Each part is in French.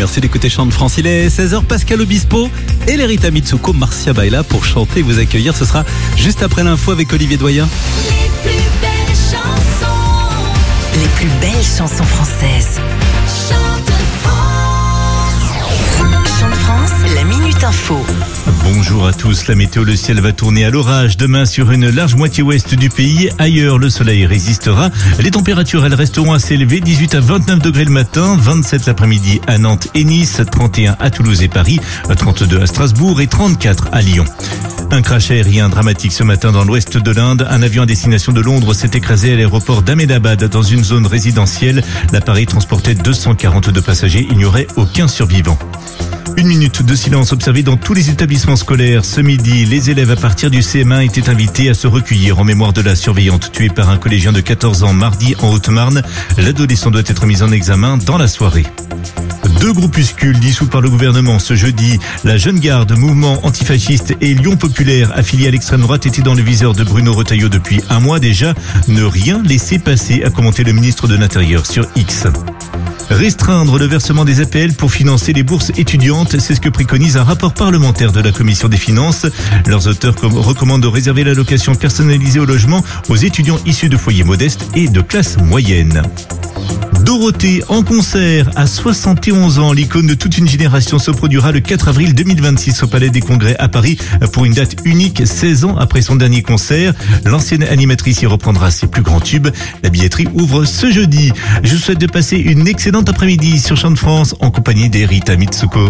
Merci d'écouter Chant de France. Il est 16h, Pascal Obispo et Lerita Mitsuko, Marcia Baila pour chanter et vous accueillir. Ce sera juste après l'info avec Olivier Doyen. Les plus belles chansons. Les plus belles chansons françaises. Chante France. Chante France, la Minute Info. Bonjour à tous. La météo, le ciel va tourner à l'orage demain sur une large moitié ouest du pays. Ailleurs, le soleil résistera. Les températures, elles resteront assez élevées. 18 à 29 degrés le matin, 27 l'après-midi à Nantes et Nice, 31 à Toulouse et Paris, 32 à Strasbourg et 34 à Lyon. Un crash aérien dramatique ce matin dans l'ouest de l'Inde. Un avion à destination de Londres s'est écrasé à l'aéroport d'Ahmedabad dans une zone résidentielle. L'appareil transportait 242 passagers. Il n'y aurait aucun survivant. Une minute de silence observée dans tous les établissements scolaires. Ce midi, les élèves à partir du CM1 étaient invités à se recueillir en mémoire de la surveillante tuée par un collégien de 14 ans mardi en Haute-Marne. L'adolescent doit être mis en examen dans la soirée. 2 groupuscules dissous par le gouvernement ce jeudi. La Jeune Garde, mouvement antifasciste et Lyon Populaire, affilié à l'extrême droite, étaient dans le viseur de Bruno Retailleau depuis un mois déjà. Ne rien laisser passer, a commenté le ministre de l'Intérieur sur X. Restreindre le versement des APL pour financer les bourses étudiantes, c'est ce que préconise un rapport parlementaire de la Commission des finances. Leurs auteurs recommandent de réserver l'allocation personnalisée au logement aux étudiants issus de foyers modestes et de classe moyenne. Dorothée en concert à 71 ans. L'icône de toute une génération se produira le 4 avril 2026 au Palais des Congrès à Paris pour une date unique 16 ans après son dernier concert. L'ancienne animatrice y reprendra ses plus grands tubes. La billetterie ouvre ce jeudi. Je vous souhaite de passer une excellente après-midi sur Chant de France en compagnie d'Lerita Mitsuko.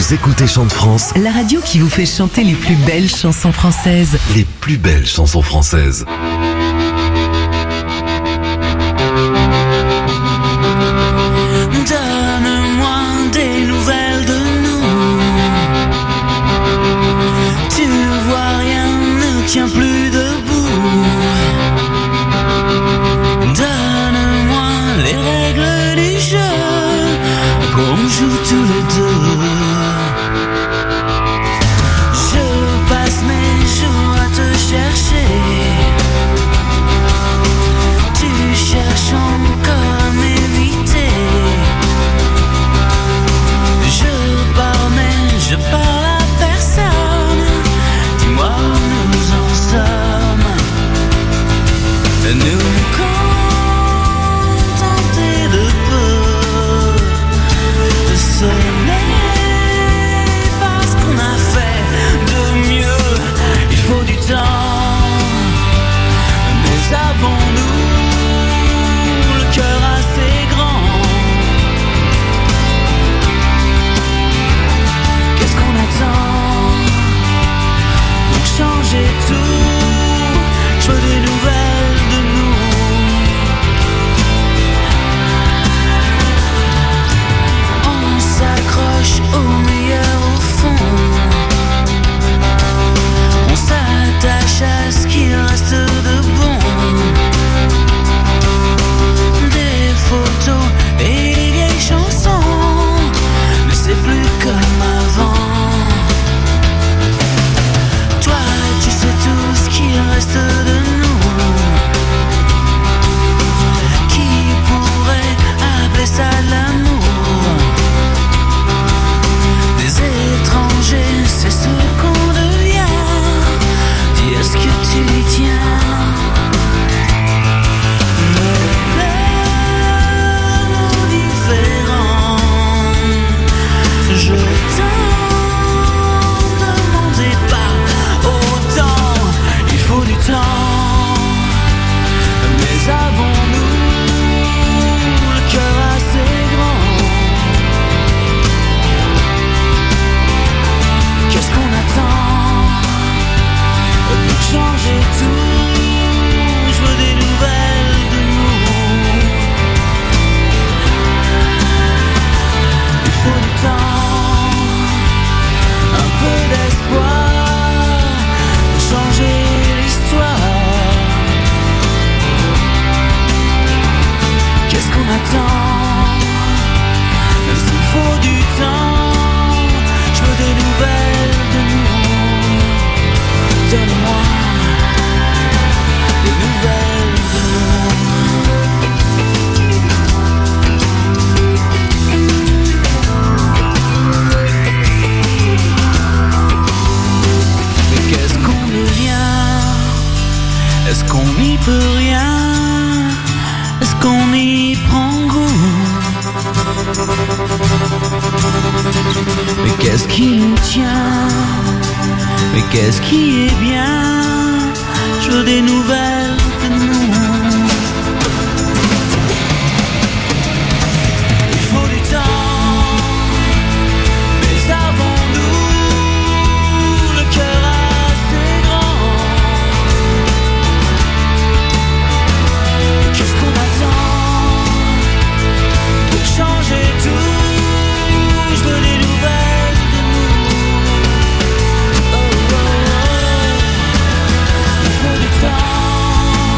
Vous écoutez Chante France, La radio qui vous fait chanter les plus belles chansons françaises. les plus belles chansons françaises. Donne-moi des nouvelles de nous. Tu vois, rien ne tient plus debout. Donne-moi les règles du jeu, qu'on joue tous les deux. Je passe mes jours à te chercher. Tu cherches encore à m'éviter. Je pars mais je parle à personne. Dis-moi où nous en sommes. Nous contenter de peu, de s'aimer parce qu'on a fait de mieux. Il faut du temps, mais avons-nous le cœur assez grand? Qu'est-ce qu'on attend pour changer tout? Je veux des nouvelles de nous. On s'accroche au meilleur au fond. On s'attache à ce qu'il reste de bon. Des photos et des vieilles chansons, mais c'est plus comme avant. Toi, tu sais tout ce qu'il reste de nous. Qui pourrait appeler ça de l'amour? Des étrangers, c'est ce qu'on devient. Dis, est-ce que tu y tiens? Mais l'air indifférent, je t'en demandais pas autant. Il faut du temps, mais avons-nous le cœur assez grand? Qu'est-ce qu'on attend pour changer tout? Je veux des nouvelles de nous. Il faut du temps, un peu d'espoir pour changer l'histoire. Qu'est-ce qu'on attend? Même s'il faut du temps, je veux des nouvelles de nous. Donne-moi des nouvelles de nous. Mais qu'est-ce qu'on devient? Est-ce qu'on n'y peut rien? Est-ce qu'on y prend goût? Mais qu'est-ce qui nous tient? Mais qu'est-ce qui est bien? Je veux des nouvelles de nous. Il faut du temps, mais avons-nous le cœur assez grand? Qu'est-ce qu'on attend pour changer tout? Je veux des nouvelles de nous. Oh, oh, oh. Il faut du temps,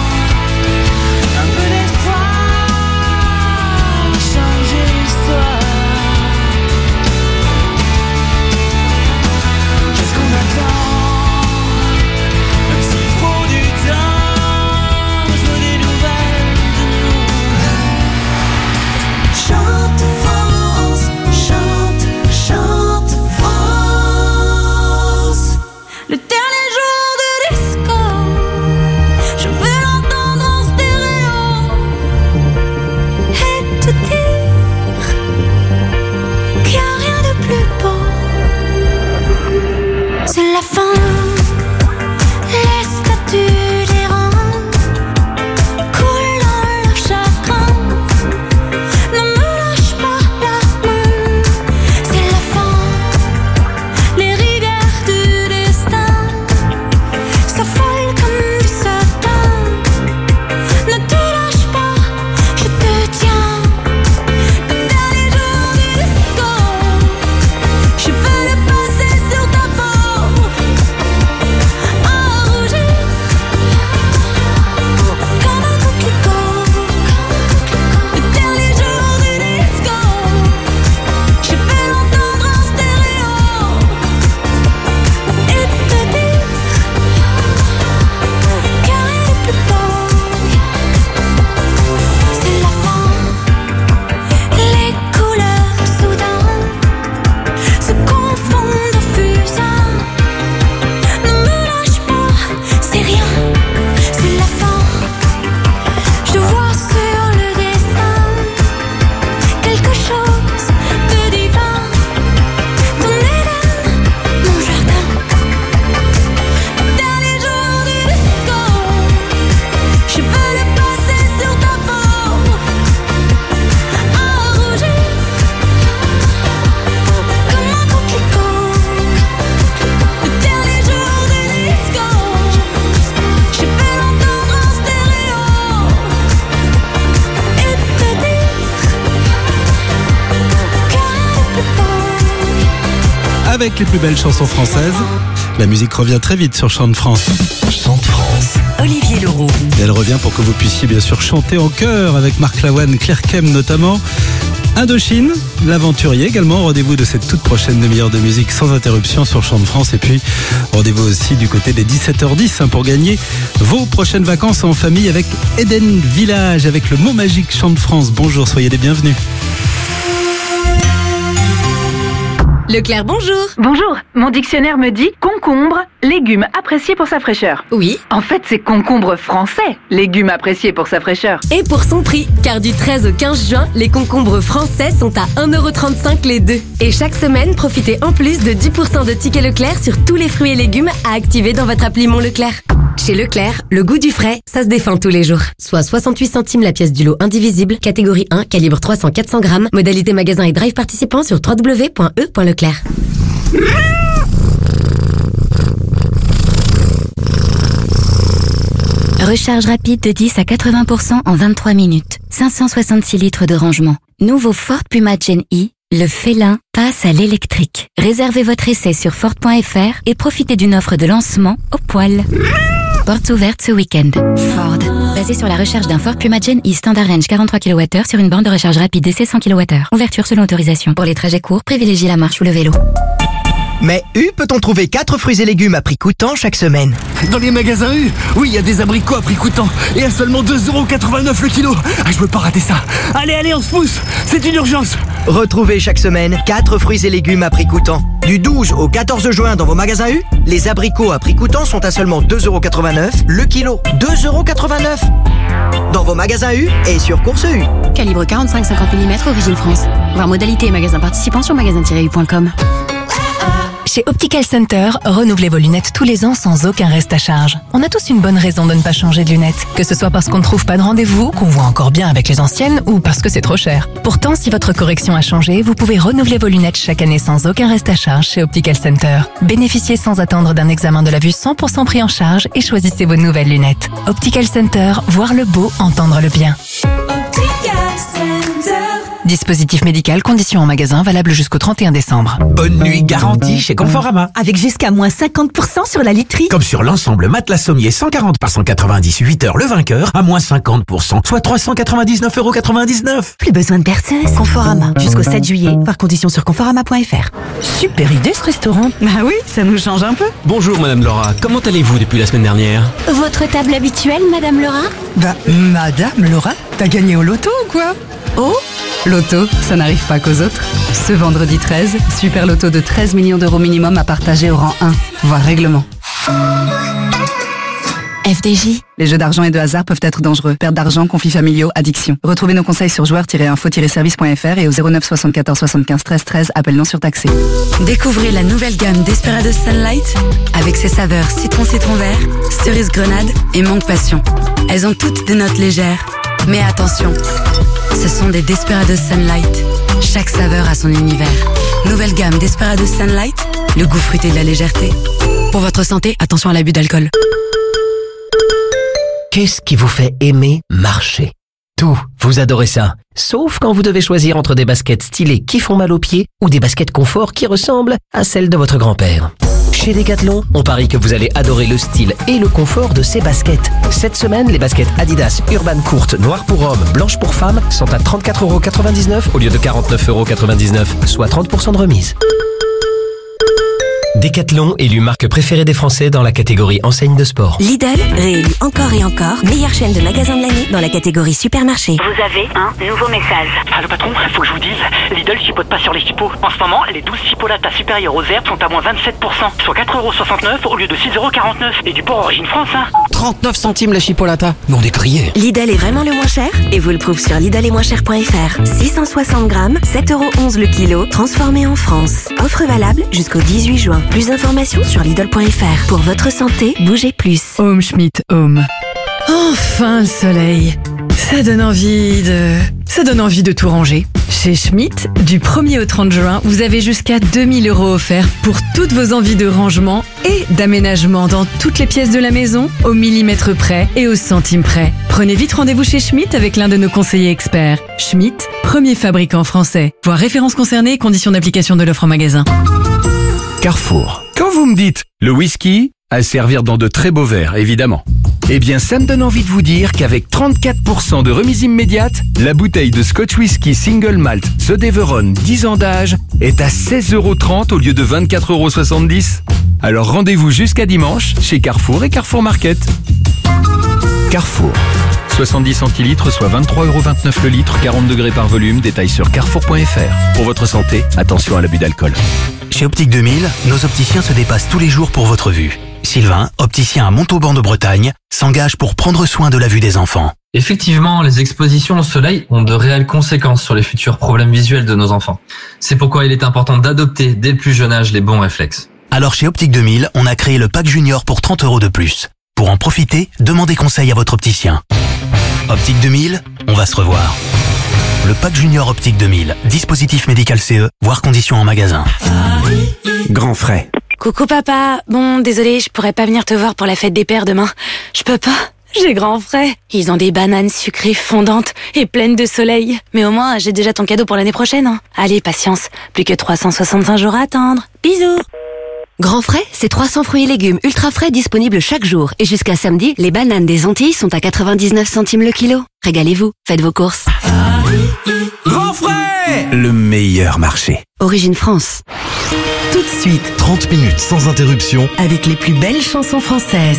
avec les plus belles chansons françaises. La musique revient très vite sur Chant de France. Chant de France. Olivier Leroux. Et elle revient pour que vous puissiez bien sûr chanter en chœur avec Marc Lavoine, Claire Kem notamment. Indochine, l'aventurier également. Rendez-vous de cette toute prochaine demi-heure de musique sans interruption sur Chant de France. Et puis rendez-vous aussi du côté des 17h10 pour gagner vos prochaines vacances en famille avec Eden Village, avec le mot magique Chant de France. Bonjour, soyez les bienvenus. Leclerc, bonjour. Bonjour, mon dictionnaire me dit concombre, légume apprécié pour sa fraîcheur. Oui. En fait, c'est concombre français, légume apprécié pour sa fraîcheur. Et pour son prix, car du 13 au 15 juin, les concombres français sont à 1,35€ les deux. Et chaque semaine, profitez en plus de 10% de tickets Leclerc sur tous les fruits et légumes à activer dans votre appli Mon Leclerc. Chez Leclerc, le goût du frais, ça se défend tous les jours. Soit 68 centimes la pièce du lot indivisible, catégorie 1, calibre 300-400 grammes, modalité magasin et drive participant sur www.e.leclerc. Recharge rapide de 10 à 80% en 23 minutes. 566 litres de rangement. Nouveau Ford Puma Gen E, le félin passe à l'électrique. Réservez votre essai sur Ford.fr et profitez d'une offre de lancement au poil. Portes ouvertes ce week-end. Ford. Basé sur la recharge d'un Ford Puma Gen E Standard Range 43 kWh sur une borne de recharge rapide DC 100 kWh. Ouverture selon autorisation. Pour les trajets courts, privilégiez la marche ou le vélo. Mais U peut-on trouver 4 fruits et légumes à prix coûtant chaque semaine? Dans les magasins U, oui, il y a des abricots à prix coûtant et à seulement 2,89€ le kilo. Ah, je veux pas rater ça. Allez, on se pousse, c'est une urgence. Retrouvez chaque semaine 4 fruits et légumes à prix coûtant. Du 12 au 14 juin dans vos magasins U, les abricots à prix coûtant sont à seulement 2,89€ le kilo. 2,89€ dans vos magasins U et sur Course U. Calibre 45-50 mm, origine France. Voir modalité et magasins participants sur magasin-u.com. Chez Optical Center, renouvelez vos lunettes tous les ans sans aucun reste à charge. On a tous une bonne raison de ne pas changer de lunettes. Que ce soit parce qu'on ne trouve pas de rendez-vous, qu'on voit encore bien avec les anciennes, ou parce que c'est trop cher. Pourtant, si votre correction a changé, vous pouvez renouveler vos lunettes chaque année sans aucun reste à charge chez Optical Center. Bénéficiez sans attendre d'un examen de la vue 100% pris en charge et choisissez vos nouvelles lunettes. Optical Center, voir le beau, entendre le bien. Dispositif médical, conditions en magasin, valable jusqu'au 31 décembre. Bonne nuit garantie chez Conforama. Avec jusqu'à moins 50% sur la literie. Comme sur l'ensemble matelas sommier 140 par 190 8 heures le vainqueur à moins 50%, soit 399,99€. Plus besoin de perceuse. Conforama, jusqu'au 7 juillet. Voir conditions sur conforama.fr. Super idée ce restaurant. Bah oui, ça nous change un peu. Bonjour Madame Laura, comment allez-vous depuis la semaine dernière? Votre table habituelle, Madame Laura? Bah, Madame Laura, t'as gagné au loto ou quoi? Oh, Loto, ça n'arrive pas qu'aux autres. Ce vendredi 13, super loto de 13 millions d'euros minimum à partager au rang 1, voire règlement. FDJ. Les jeux d'argent et de hasard peuvent être dangereux. Perte d'argent, conflits familiaux, addiction. Retrouvez nos conseils sur joueurs-info-service.fr et au 09 74 75 13 13, appel non surtaxé. Découvrez la nouvelle gamme Desperados Sunlight avec ses saveurs citron vert, cerise grenade et mangue passion. Elles ont toutes des notes légères. Mais attention, ce sont des Desperados Sunlight. Chaque saveur a son univers. Nouvelle gamme Desperados Sunlight, le goût fruité de la légèreté. Pour votre santé, attention à l'abus d'alcool. Qu'est-ce qui vous fait aimer marcher? Tout, vous adorez ça. Sauf quand vous devez choisir entre des baskets stylées qui font mal aux pieds ou des baskets confort qui ressemblent à celles de votre grand-père. Chez Decathlon, on parie que vous allez adorer le style et le confort de ces baskets. Cette semaine, les baskets Adidas Urban courtes, noires pour hommes, blanches pour femmes sont à 34,99€ au lieu de 49,99€, soit 30% de remise. Decathlon, élu marque préférée des Français dans la catégorie enseigne de sport. Lidl, réélu encore et encore, meilleure chaîne de magasins de l'année dans la catégorie supermarché. Vous avez un nouveau message. Allô patron, faut que je vous dise, Lidl chipote pas sur les chipots. En ce moment, les 12 chipolatas supérieures aux herbes sont à moins 27%, soit 4,69€ au lieu de 6,49€. Et du porc origine France, hein. 39 centimes la chipolata. Mais on est grillés. Lidl est vraiment le moins cher et vous le prouve sur lidl-et-moins-cher.fr. 660 grammes, 7,11€ le kilo, transformé en France. Offre valable jusqu'au 18 juin. Plus d'informations sur Lidl.fr. Pour votre santé, bougez plus. Home Schmidt Home. Enfin le soleil. Ça donne envie de tout ranger. Chez Schmidt, du 1er au 30 juin, vous avez jusqu'à 2000 € offerts pour toutes vos envies de rangement et d'aménagement dans toutes les pièces de la maison, au millimètre près et au centime près. Prenez vite rendez-vous chez Schmidt avec l'un de nos conseillers experts. Schmidt, premier fabricant français. Voir références concernées et conditions d'application de l'offre en magasin. Carrefour. Quand vous me dites le whisky, à servir dans de très beaux verres, évidemment. Eh bien, ça me donne envie de vous dire qu'avec 34% de remise immédiate, la bouteille de Scotch Whisky Single Malt The Deveron 10 ans d'âge est à 16,30 € au lieu de 24,70 €. Alors rendez-vous jusqu'à dimanche chez Carrefour et Carrefour Market. Carrefour. 70 centilitres, soit 23,29 € le litre, 40 degrés par volume. Détail sur carrefour.fr. Pour votre santé, attention à l'abus d'alcool. Chez Optique 2000, nos opticiens se dépassent tous les jours pour votre vue. Sylvain, opticien à Montauban de Bretagne, s'engage pour prendre soin de la vue des enfants. Effectivement, les expositions au soleil ont de réelles conséquences sur les futurs problèmes visuels de nos enfants. C'est pourquoi il est important d'adopter dès le plus jeune âge les bons réflexes. Alors chez Optique 2000, on a créé le pack junior pour 30 € de plus. Pour en profiter, demandez conseil à votre opticien. Optique 2000, on va se revoir. Le pack junior Optique 2000, dispositif médical CE, voire conditions en magasin. Grand frais. Coucou papa, bon désolé, je pourrais pas venir te voir pour la fête des pères demain. Je peux pas, j'ai grand frais. Ils ont des bananes sucrées fondantes et pleines de soleil. Mais au moins, j'ai déjà ton cadeau pour l'année prochaine. Hein. Allez, patience, plus que 365 jours à attendre. Bisous. Grand frais, c'est 300 fruits et légumes ultra frais disponibles chaque jour. Et jusqu'à samedi, les bananes des Antilles sont à 99 centimes le kilo. Régalez-vous, faites vos courses. Grand frais, le meilleur marché. Origine France. Tout de suite, 30 minutes sans interruption Avec les plus belles chansons françaises.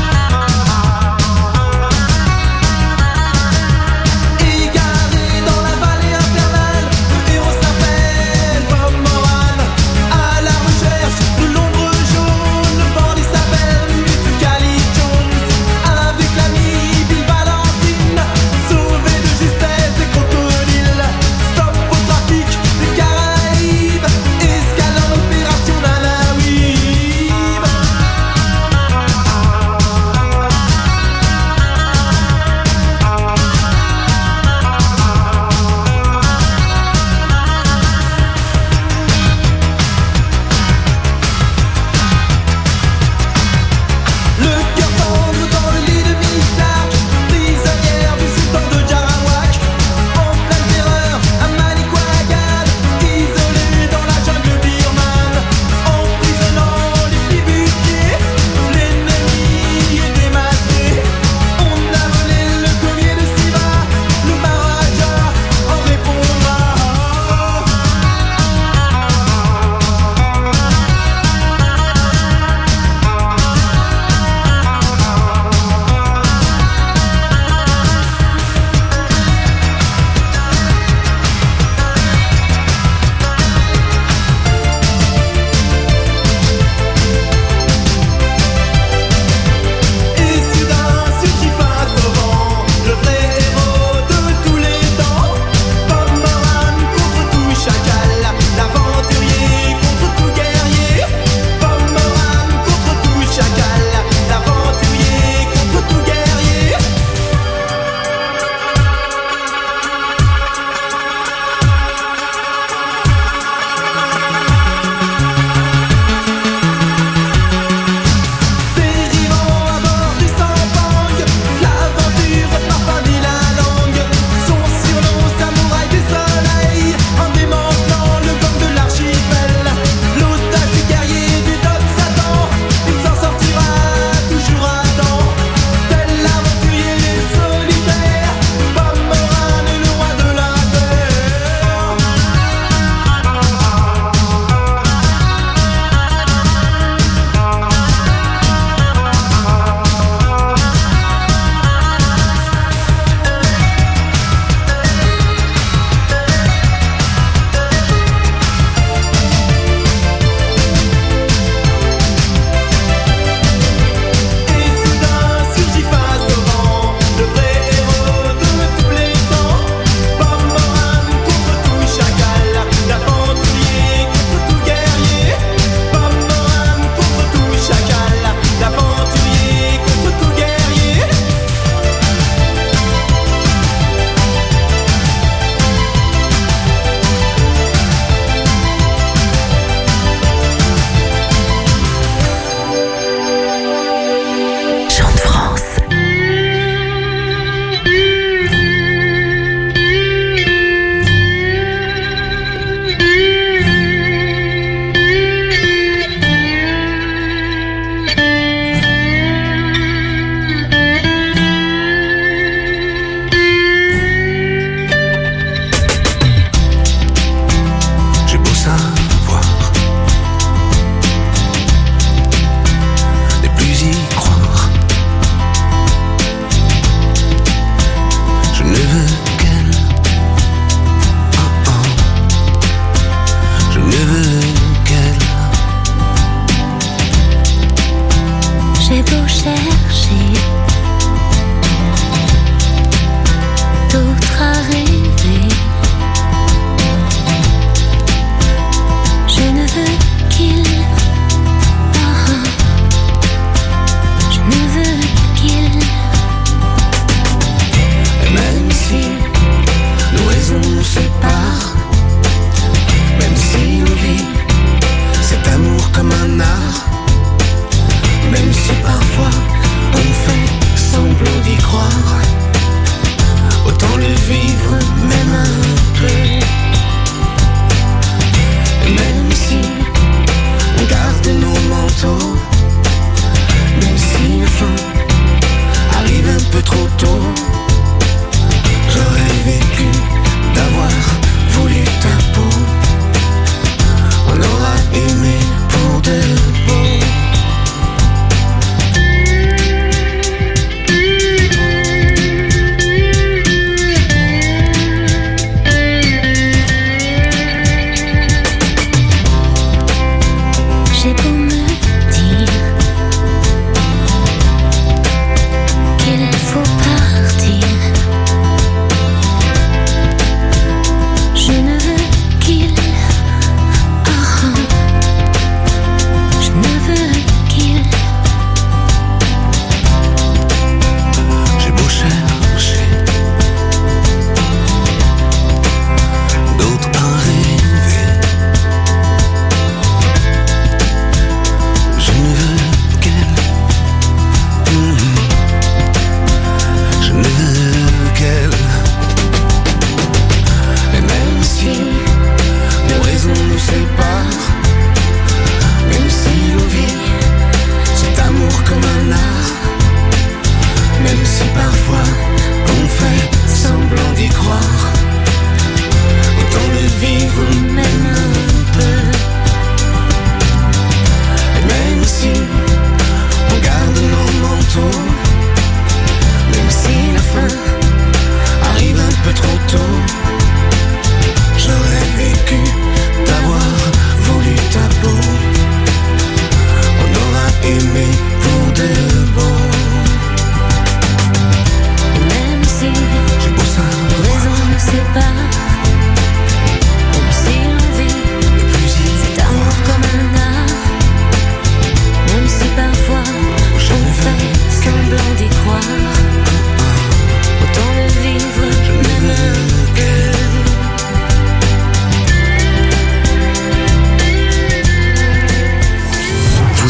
Égaré dans la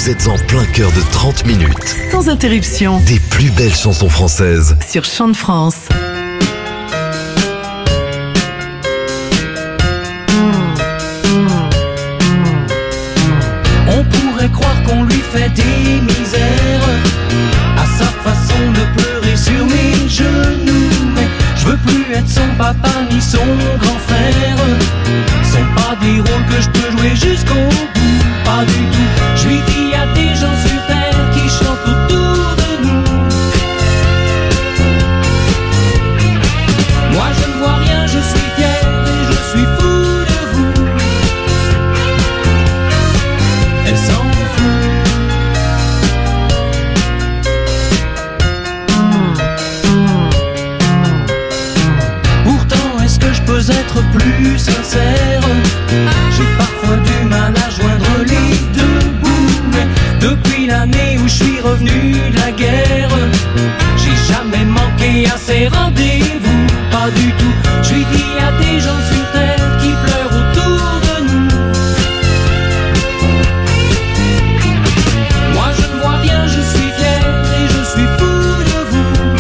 Vous êtes en plein cœur de 30 minutes. Sans interruption. Des plus belles chansons françaises. Sur Chant de France. On pourrait croire qu'on lui fait des misères à sa façon de pleurer sur mes genoux. Mais je veux plus être son papa ni son grand frère. Ce sont pas des rôles que je peux jouer jusqu'au bout, pas du tout. Je lui dis y a des gens sur terre qui chantent autour de nous. Moi je ne vois rien, je suis fier et je suis fou de vous. Elle s'en fout. Pourtant est-ce que je peux être plus sincère? J'ai parfois du mal à joindre les deux bouts. Mais depuis l'année où je suis revenu de la guerre, j'ai jamais manqué à ces rendez-vous, pas du tout. Je lui dis y a des gens sur terre qui pleurent autour de nous. Moi je ne vois rien, je suis fier et je suis fou de vous.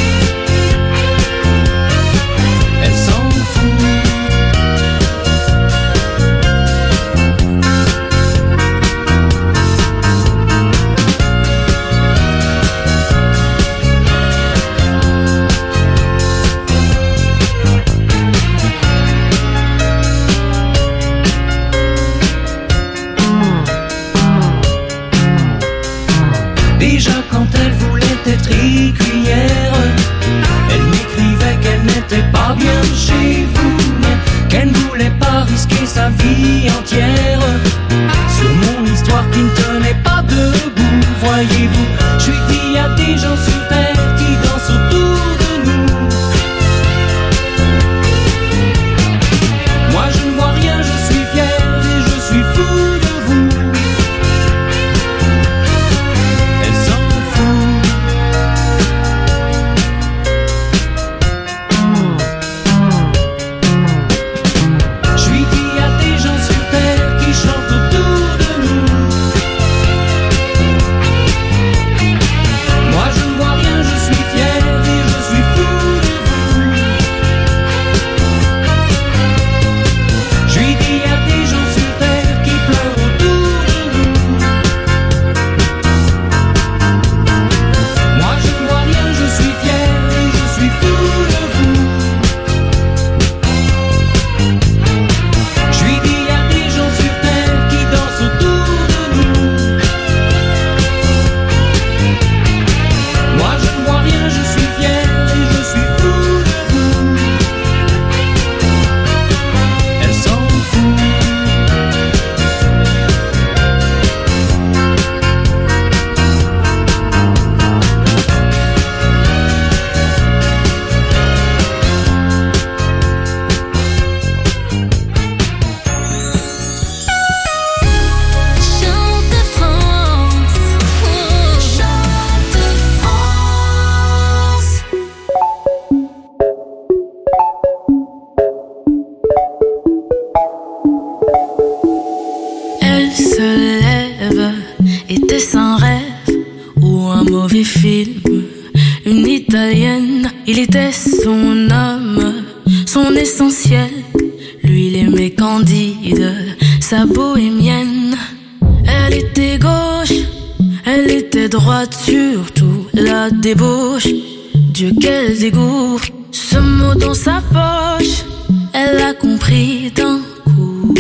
Elle s'en fout. Déjà quand elle voulait être écuyère, elle m'écrivait qu'elle n'était pas bien chez vous, mais qu'elle ne voulait pas risquer sa vie entière sur mon histoire qui ne tenait pas debout. Voyez-vous, je lui dis y a des gens sur terre qui dansent autour de nous. Moi je ne vois rien, je suis fier et je suis fou de vous. Elle s'en fout. Je lui dis y a des gens sur terre qui chantent autour de nous. Moi je ne vois rien, je suis fier et je suis fou de vous. Je lui dis y a des gens sur terre qui pleurent autour de nous. Moi je ne vois rien, je suis fier et je suis fou de vous. Je lui dis y a des gens sur terre qui dansent autour de nous. Moi je ne vois rien, je suis fier et je suis fou de vous. Elle s'en fout. Chante France, chante France. Elle se lève, était-ce un rêve ou un mauvais film? Une italienne, il était son homme, son essentiel. Lui, il aimait Candide, sa bohémienne. Elle était gauche, elle était droite, surtout la débauche. Dieu, quel dégoût, ce mot dans sa poche, elle a compris d'un coup.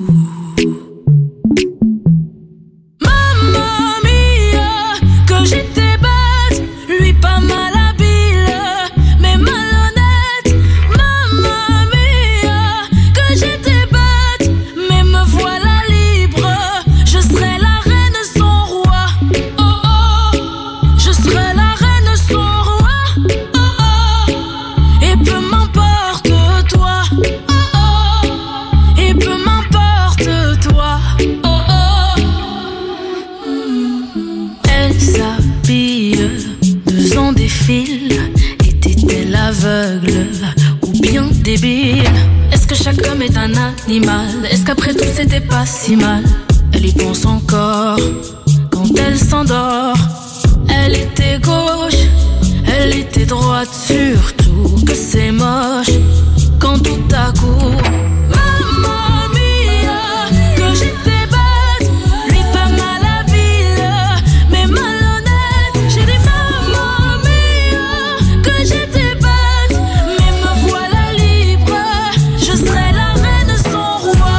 Mamma mia, que j'étais bête, lui pas mal habile, mais malhonnête. Mamma mia, que j'étais bête, mais me voilà libre. Je serai la reine sans roi. Oh oh, je serai la reine sans roi. Oh oh, et peu m'importe toi. Oh oh, et peu m'importe toi. Oh oh. Elle s'habille, 2 ans défilent. Était-elle aveugle ou bien débile? Est-ce que chaque homme est un animal? Est-ce qu'après tout c'était pas si mal? Elle y pense encore quand elle s'endort. Elle était gauche, elle était droite, surtout que c'est moche quand tout à coup. Mamma mia, que j'étais bête, lui pas malhabile, mais malhonnête. J'ai dit mamma mia, que j'étais bête, mais me voilà libre. Je serai la reine sans roi.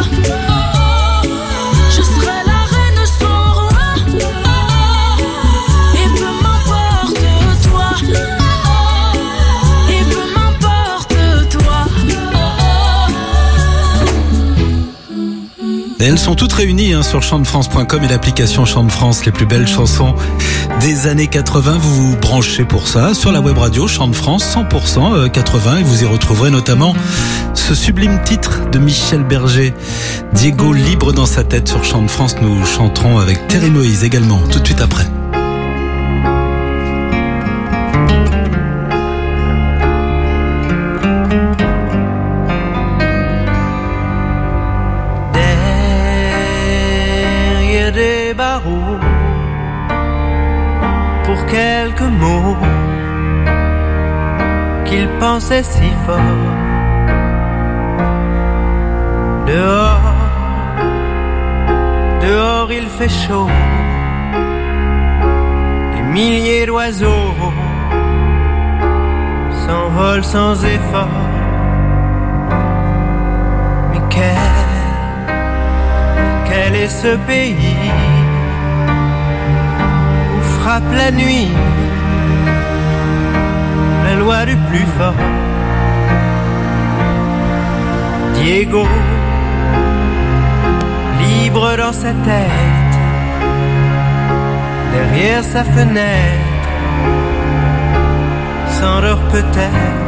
Je serai la reine sans roi. Et peu m'importe toi. Et peu m'importe toi. Et elles sont toutes réunies sur chantefrance.com et l'application Chant de France, les plus belles chansons des années 80. Vous vous branchez pour ça sur la web radio Chant de France 100% 80 et vous y retrouverez notamment ce sublime titre de Michel Berger, Diego libre dans sa tête sur Chant de France. Nous chanterons avec Terry Moïse également tout de suite après. Derrière des barreaux, pour quelques mots qu'il pensait si fort. Dehors, dehors il fait chaud, des milliers d'oiseaux s'envolent sans effort. Mais quel est ce pays où frappe la nuit la loi du plus fort? Diego, libre dans sa tête, derrière sa fenêtre, s'endort peut-être.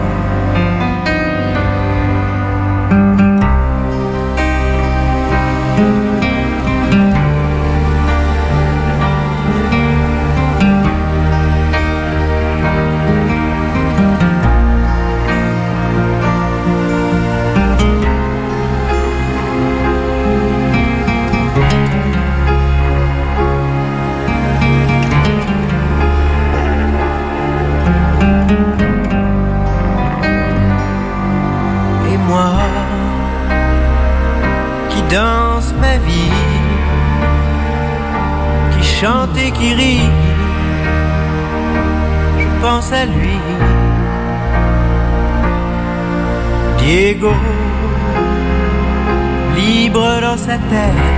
Danse ma vie, qui chante et qui rit, je pense à lui. Diego, libre dans sa tête,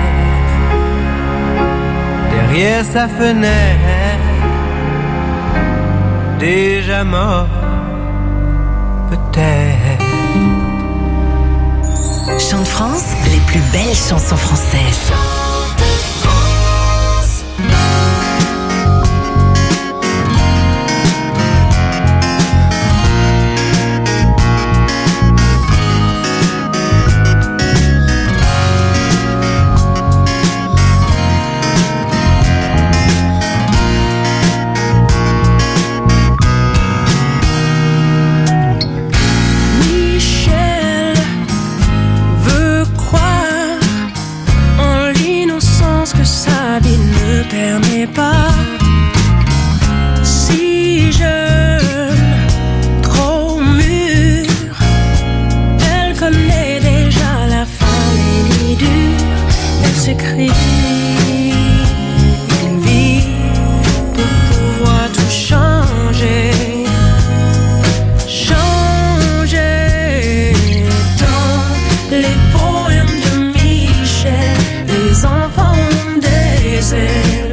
derrière sa fenêtre, déjà mort, peut-être. Chant de France, les plus belles chansons françaises. Permet pas, si jeune, trop mûre, elle connaît déjà la fin des nuits dures. Elle s'écrit une vie pour pouvoir tout changer. Changer dans les poèmes de Michel, les enfants ont des ailes.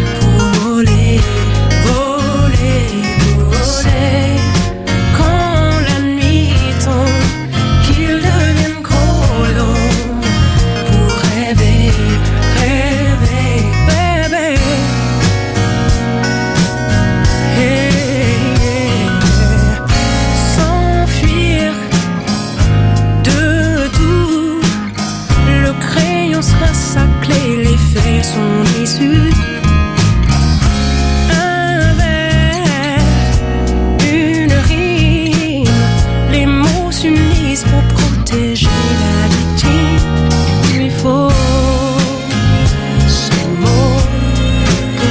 Sont déçus. Un vers, une rime, les mots s'unissent pour protéger la victime. Il lui faut ce mot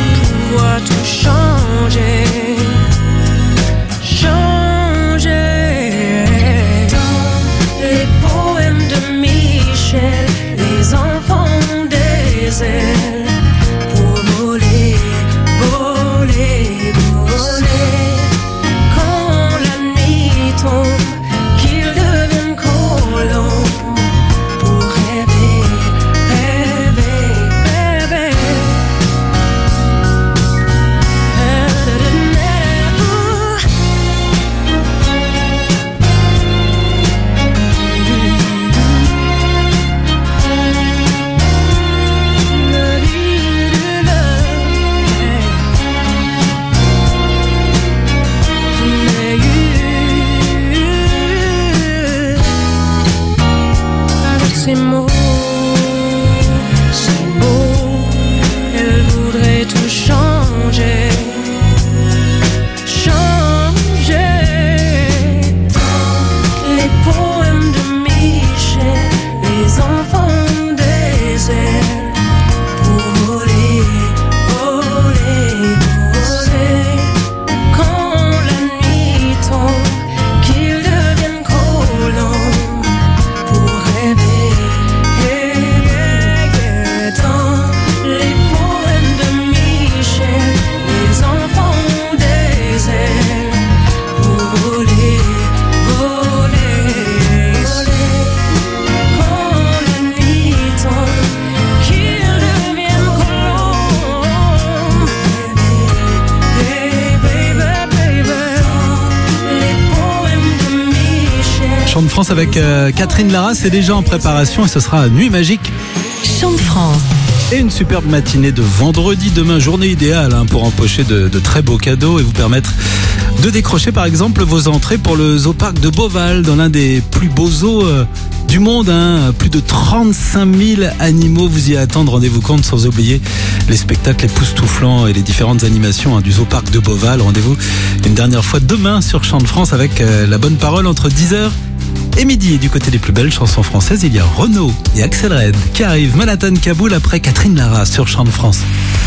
Chant de France avec Catherine Lara, c'est déjà en préparation et ce sera Nuit Magique. Chant de France. Et une superbe matinée de vendredi, demain, journée idéale pour empocher de très beaux cadeaux et vous permettre de décrocher par exemple vos entrées pour le zoo parc de Beauval, dans l'un des plus beaux zoos du monde. Plus de 35 000 animaux vous y attendent, rendez-vous compte, sans oublier les spectacles époustouflants et les différentes animations du zoo parc de Beauval. Rendez-vous une dernière fois demain sur Chant de France avec la bonne parole entre 10h et midi. Et du côté des plus belles chansons françaises, il y a Renaud et Axel Red qui arrivent. Manhattan Kaboul après Catherine Lara sur Chant de France.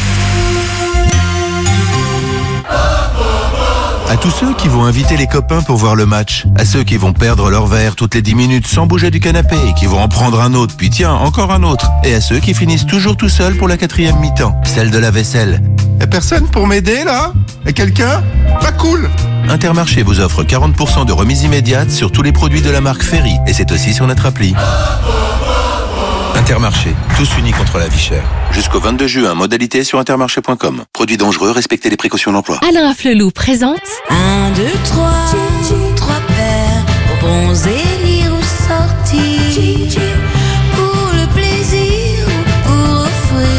À tous ceux qui vont inviter les copains pour voir le match, à ceux qui vont perdre leur verre toutes les 10 minutes sans bouger du canapé et qui vont en prendre un autre, puis tiens, encore un autre, et à ceux qui finissent toujours tout seuls pour la 4e mi-temps, celle de la vaisselle. Y'a personne pour m'aider là? Y'a quelqu'un? Pas cool! Intermarché vous offre 40% de remise immédiate sur tous les produits de la marque Ferry, et c'est aussi sur notre appli. Intermarché, tous unis contre la vie chère. Jusqu'au 22 juin, modalité sur intermarché.com. Produits dangereux, respectez les précautions d'emploi. Alain Afflelou présente 1, 2, 3, 3 paires pour bronzer, lire ou sortir, pour le plaisir ou pour offrir.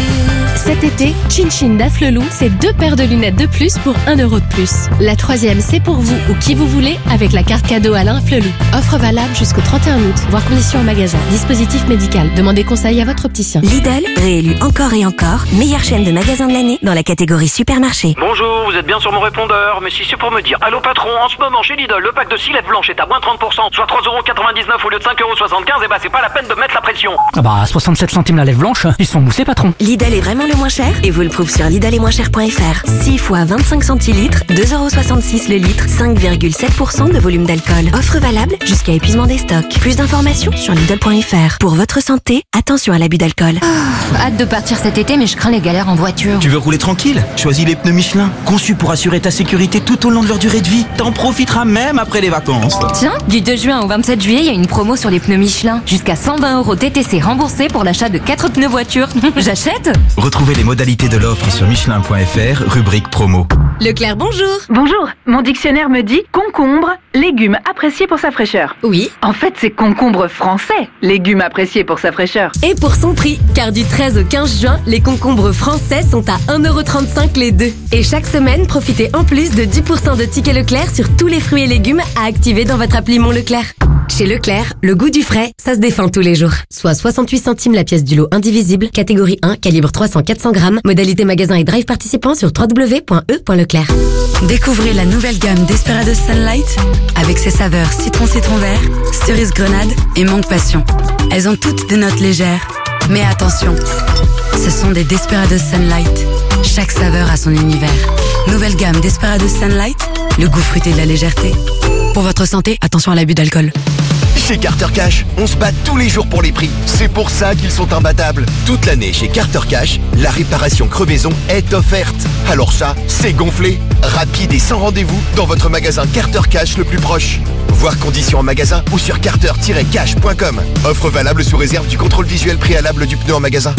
cet été, Chin Chin d'Afflelou, c'est 2 paires de lunettes de plus pour 1 € de plus. La 3e, c'est pour vous ou qui vous voulez avec la carte cadeau Alain Afflelou. Offre valable jusqu'au 31 août, voire conditions en magasin. Dispositif médical. Demandez conseil à votre opticien. Lidl, réélu encore et encore, meilleure chaîne de magasins de l'année dans la catégorie supermarché. Bonjour, vous êtes bien sur mon répondeur, mais si c'est pour me dire allô patron, en ce moment chez Lidl, le pack de 6 lèvres blanches est à moins 30%, soit 3,99 € au lieu de 5,75 €, et bah c'est pas la peine de mettre la pression. Ah bah 67 centimes la lèvre blanche, ils sont moussés patron. Lidl est vraiment le moins cher et vous le prouve sur lidl-et-moins-cher.fr. 6 fois 25 centilitres, 2,66 € le litre, 5,7% de volume d'alcool. Offre valable jusqu'à épuisement des stocks. Plus d'informations sur lidl.fr. Pour votre santé, attention à l'abus d'alcool. Hâte de partir cet été, mais je crains les galères en voiture. Tu veux rouler tranquille? Choisis les pneus Michelin, conçus pour assurer ta sécurité tout au long de leur durée de vie. T'en profiteras même après les vacances. Tiens, du 2 juin au 27 juillet, il y a une promo sur les pneus Michelin. Jusqu'à 120 € TTC remboursés pour l'achat de 4 pneus voiture. J'achète? Retrouvez les modalités de l'offre sur Michelin.fr, rubrique promo. Leclerc, bonjour. Bonjour, mon dictionnaire me dit concombre, légume apprécié pour sa fraîcheur. Oui. En fait, c'est concombre français, légume apprécié pour sa fraîcheur. Et pour son prix, car du 13 au 15 juin, les concombres français sont à 1,35 € les deux. Et chaque semaine, profitez en plus de 10% de tickets Leclerc sur tous les fruits et légumes à activer dans votre appli Mon Leclerc. Chez Leclerc, le goût du frais, ça se défend tous les jours. Soit 68 centimes la pièce du lot indivisible, catégorie 1, calibre 300-400 grammes, modalité magasin et drive participant sur www.e.leclerc. Découvrez la nouvelle gamme Desperados Sunlight avec ses saveurs citron vert, cerise grenade et mangue passion. Elles ont toutes des notes légères. Mais attention, ce sont des Desperados Sunlight. Chaque saveur a son univers. Nouvelle gamme Desperados Sunlight, le goût fruité de la légèreté. Pour votre santé, attention à l'abus d'alcool. Chez Carter Cash, on se bat tous les jours pour les prix. C'est pour ça qu'ils sont imbattables. Toute l'année chez Carter Cash, la réparation crevaison est offerte. Alors ça, c'est gonflé. Rapide et sans rendez-vous dans votre magasin Carter Cash le plus proche. Voir conditions en magasin ou sur carter-cash.com. Offre valable sous réserve du contrôle visuel préalable du pneu en magasin.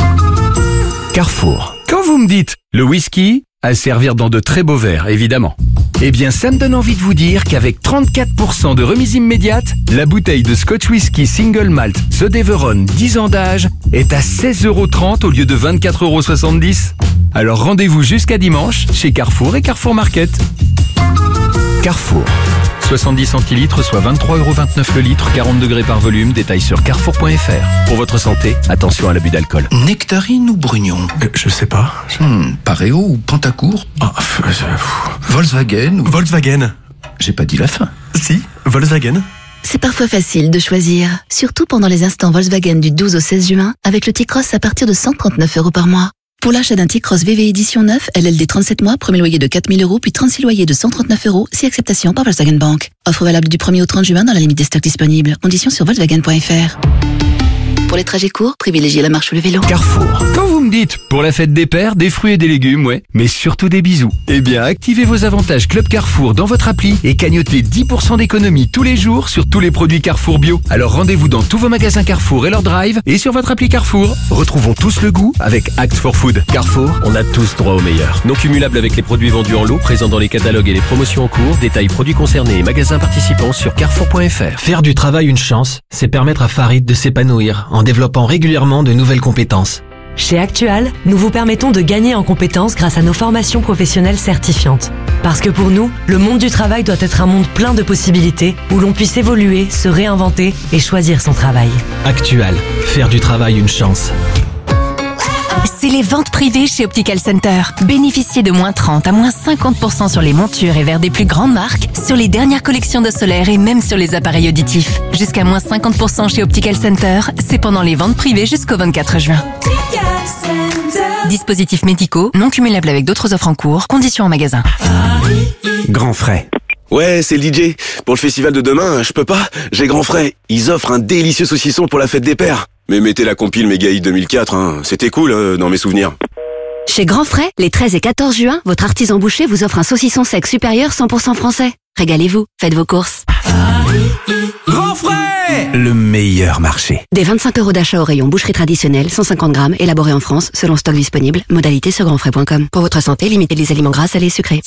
Carrefour. Quand vous me dites le whisky, à servir dans de très beaux verres, évidemment. Eh bien, ça me donne envie de vous dire qu'avec 34% de remise immédiate, la bouteille de Scotch Whisky Single Malt The Deveron 10 ans d'âge est à 16,30 € au lieu de 24,70 €. Alors rendez-vous jusqu'à dimanche chez Carrefour et Carrefour Market. Carrefour. 70 centilitres, soit 23,29 € le litre, 40 degrés par volume, détail sur carrefour.fr. Pour votre santé, attention à l'abus d'alcool. Nectarine ou Brugnon? Je sais pas. Pareo ou Pantacourt? Volkswagen ou... Volkswagen. J'ai pas dit la fin. Si, Volkswagen. C'est parfois facile de choisir, surtout pendant les instants Volkswagen du 12 au 16 juin, avec le T-Cross à partir de 139 € par mois. Pour l'achat d'un T-Cross VV Édition 9, LLD 37 mois, premier loyer de 4 000 €, puis 36 loyers de 139 €, si acceptation par Volkswagen Bank. Offre valable du 1er au 30 juin dans la limite des stocks disponibles. Conditions sur Volkswagen.fr. Pour les trajets courts, privilégiez la marche ou le vélo. Carrefour. Quand vous me dites, pour la fête des pères, des fruits et des légumes, ouais, mais surtout des bisous. Eh bien, activez vos avantages Club Carrefour dans votre appli et cagnotez 10% d'économie tous les jours sur tous les produits Carrefour Bio. Alors rendez-vous dans tous vos magasins Carrefour et leur drive et sur votre appli Carrefour. Retrouvons tous le goût avec Act for Food. Carrefour, on a tous droit au meilleur. Non cumulable avec les produits vendus en lot, présents dans les catalogues et les promotions en cours. Détails produits concernés et magasins participants sur carrefour.fr. Faire du travail une chance, c'est permettre à Farid de s'épanouir en développant régulièrement de nouvelles compétences. Chez Actual, nous vous permettons de gagner en compétences grâce à nos formations professionnelles certifiantes. Parce que pour nous, le monde du travail doit être un monde plein de possibilités où l'on puisse évoluer, se réinventer et choisir son travail. Actual, faire du travail une chance. C'est les ventes privées chez Optical Center. Bénéficiez de moins 30 à moins 50% sur les montures et verres des plus grandes marques, sur les dernières collections de solaire et même sur les appareils auditifs. Jusqu'à moins 50% chez Optical Center, c'est pendant les ventes privées jusqu'au 24 juin. Dispositifs médicaux, non cumulables avec d'autres offres en cours, conditions en magasin. Grand Frais. Ouais, c'est le DJ. Pour le festival de demain, je peux pas. J'ai Grand Frais. Ils offrent un délicieux saucisson pour la fête des pères. Mais mettez la compile Méga Hit 2004, hein. C'était cool dans mes souvenirs. Chez Grand Frais, les 13 et 14 juin, votre artisan boucher vous offre un saucisson sec supérieur 100% français. Régalez-vous, faites vos courses. Grand Frais, le meilleur marché. Des 25 € d'achat au rayon boucherie traditionnelle, 150 grammes, élaboré en France, selon stock disponible. Modalité sur grandfrais.com. Pour votre santé, limitez les aliments gras, salés et sucrés.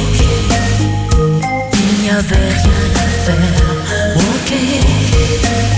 Il n'y avait rien à faire. Ok,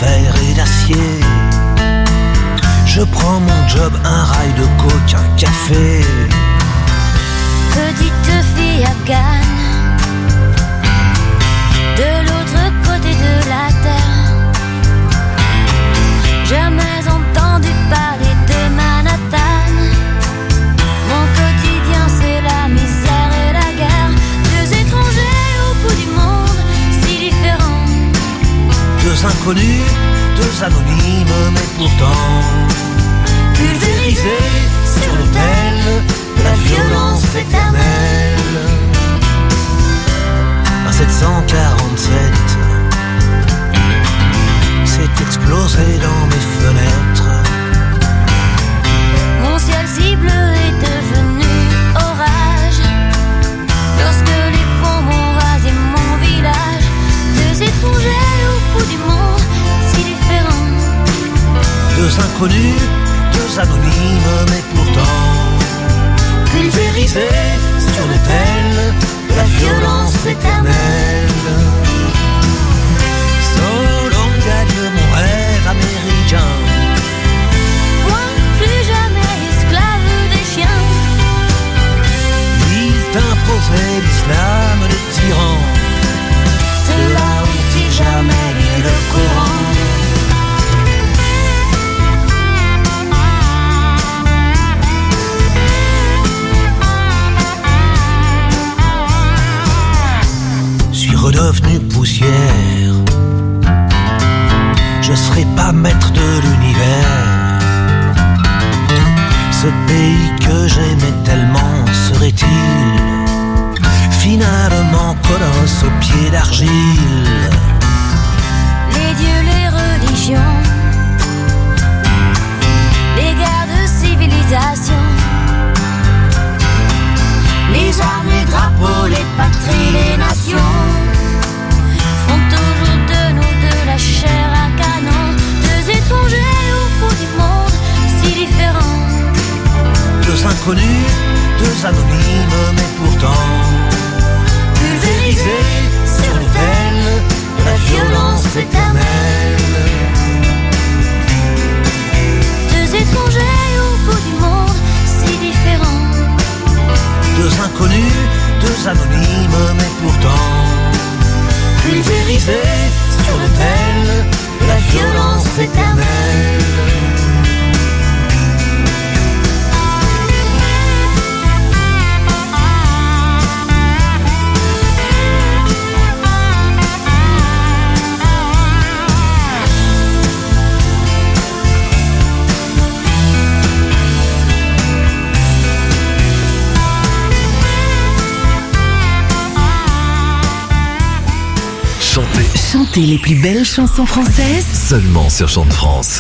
fer et d'acier. Je prends mon job, un rail de coke, un café. Petite fille afghane, de l'autre côté de la terre. Jamais entendu parler de Manhattan. Mon quotidien c'est la misère et la guerre. Deux étrangers au bout du monde, si différents. Deux inconnus, deux anonymes, mais pourtant pulvérisés sur l'autel de la violence éternelle. Un 747 s'est explosé dans mes fenêtres. Mon ciel si bleu est devenu orage lorsque les bombes ont rasé mon village. Deux étrangers au bout du monde, si différents. Deux inconnus, deux anonymes, mais pourtant pulvérisés sur l'autel de la violence éternelle. So long gagne mon rêve américain. Moi, plus jamais esclave des chiens. Il t'imposait l'islam des tyrans. Ceux-là ont-ils jamais lu le Coran? Redevenu poussière, je serai pas maître de l'univers. Ce pays que j'aimais tellement serait-il finalement colosse aux pieds d'argile? Les dieux, les religions, les guerres de civilisation, les armes, les drapeaux, les patries, les nations font toujours de nous de la chair à canon. Deux étrangers au bout du monde, si différents. Deux inconnus, deux anonymes, mais pourtant pulvérisés sur l'autel de la violence éternelle. Deux étrangers au bout du monde, si différents. Deux inconnus, deux anonymes, mais pourtant pulvérisés sur l'autel de la violence éternelle. Chantez les plus belles chansons françaises seulement sur Chant de France.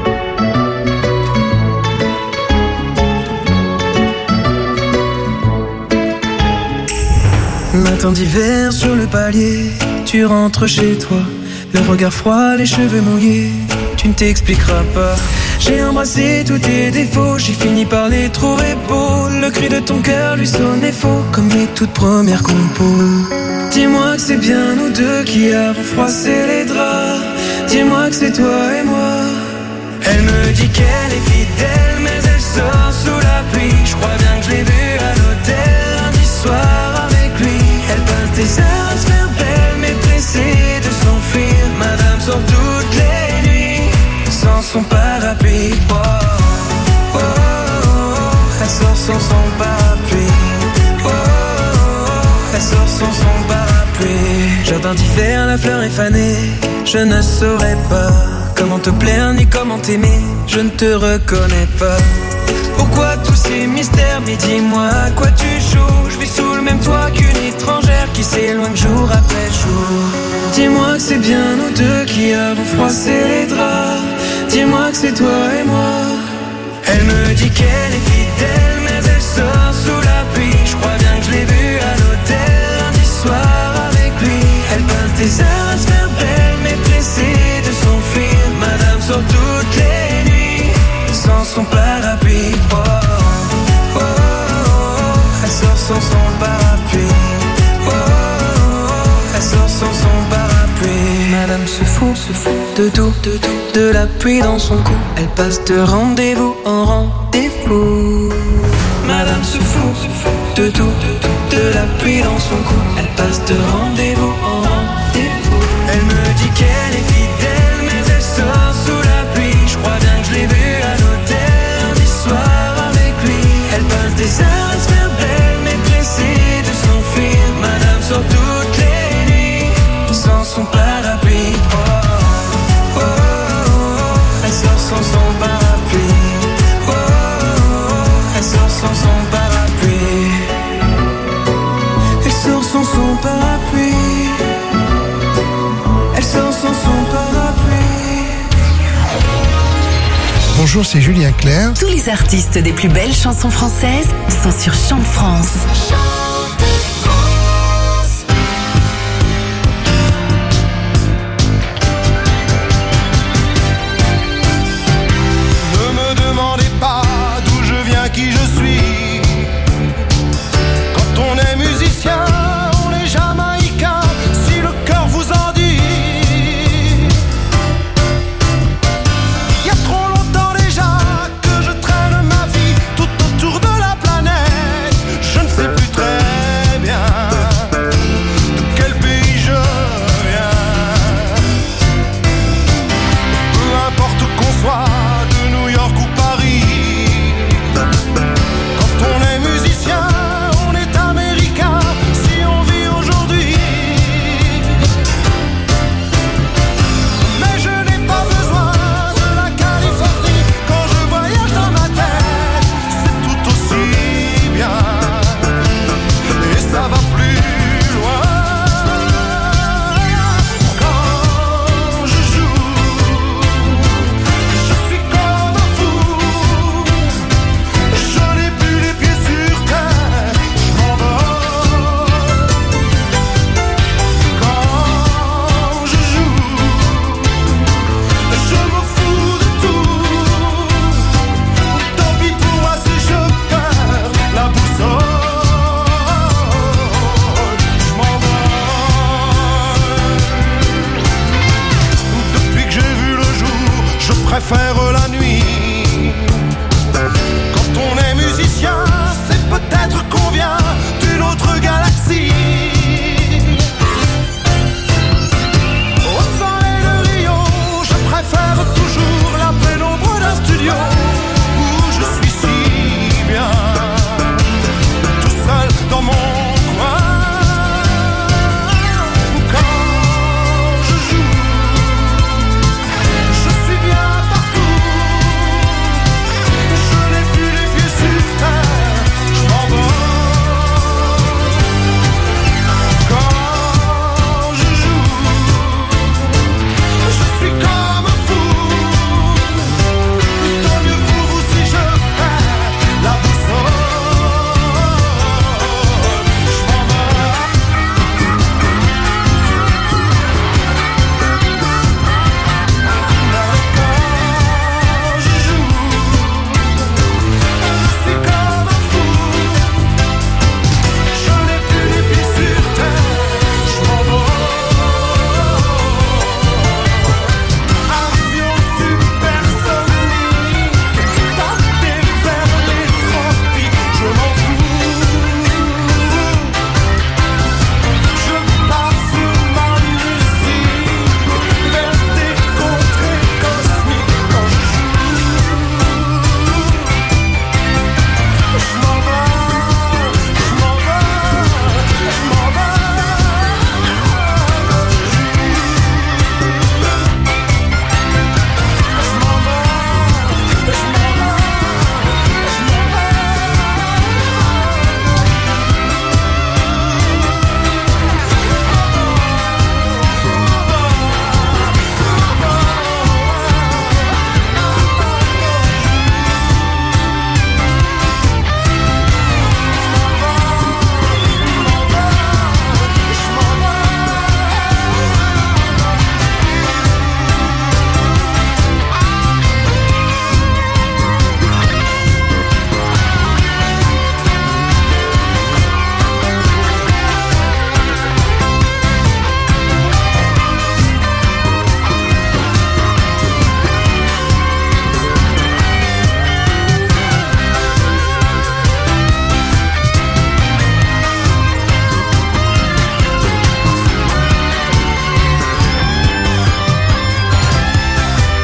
Matin d'hiver sur le palier, tu rentres chez toi, le regard froid, les cheveux mouillés, tu ne t'expliqueras pas. J'ai embrassé tous tes défauts, j'ai fini par les trouver beaux. Le cri de ton cœur lui sonnait faux, comme les toutes premières compos. Dis-moi que c'est bien nous deux qui avons froissé les draps. Dis-moi que c'est toi et moi. Elle me dit qu'elle est fidèle, mais elle sort sous la pluie. Je crois bien que je l'ai vue à l'hôtel lundi soir avec lui. Elle passe des heures à se faire belle, mais pressée de s'enfuir. Madame sort toutes les nuits sans son parapluie. Oh, oh, oh, oh. Elle sort sans son parapluie. Oh, oh, oh. Elle sort sans son parapluie. Jardin d'hiver, la fleur est fanée. Je ne saurais pas comment te plaire ni comment t'aimer. Je ne te reconnais pas. Pourquoi tous ces mystères? Mais dis-moi à quoi tu joues. Je vis sous le même toit qu'une étrangère qui s'éloigne jour après jour. Dis-moi que c'est bien nous deux qui avons froissé les draps. Dis-moi que c'est toi et moi. Elle me dit qu'elle est fidèle, mais elle sort sous la pluie. Je crois bien que je l'ai vue à l'hôtel lundi soir avec lui. Elle passe des heures à se faire belle, mais pressée de s'enfuir. Madame sort toutes les nuits sans son parapluie. Oh, oh, oh, oh. Elle sort sans son parapluie. Oh, oh, oh. Elle sort sans son parapluie. Madame se fout de la pluie dans son cou. Elle passe de rendez-vous en rendez-vous. Madame se fout de tout, de la pluie dans son cou. Elle passe de rendez-vous en rendez-vous. Elle me dit qu'elle est fidèle, mais elle sort sous la pluie. Je crois bien que je l'ai vue à l'hôtel un soir avec lui. Elle passe des heures à se faire belle, mais pressée de s'enfuir. Madame sort toutes les nuits sans son parapluie. Oh, oh, oh, oh. Elle sort sans son parapluie. Oh, oh, oh. Elle sort sans son parapluie. Elle sort sans son parapluie. Elle sort sans son parapluie. Bonjour, c'est Julien Clerc. Tous les artistes des plus belles chansons françaises sont sur Chant de France. Ne me demandez pas d'où je viens, qui je suis. Quand on est musicien, on est jamaïcain, si le cœur vous en dit. Il y a trop longtemps déjà que je traîne ma vie tout autour de la planète. Je ne sais plus très bien de quel pays je viens. Peu importe qu'on soit de New York ou Paris, quand on est musicien, on est américain, si on vit aujourd'hui. Mais je n'ai pas besoin de la Californie. Quand je voyage dans ma tête, c'est tout aussi bien. Et ça va plus loin. Quand je joue, je suis comme un fou. Je n'ai plus les pieds sur terre, je m'envole. Quand je joue, je me fous de tout. Tant pis pour moi si je perds la boussole. Je m'envole. Depuis que j'ai vu le jour, je préfère la nuit.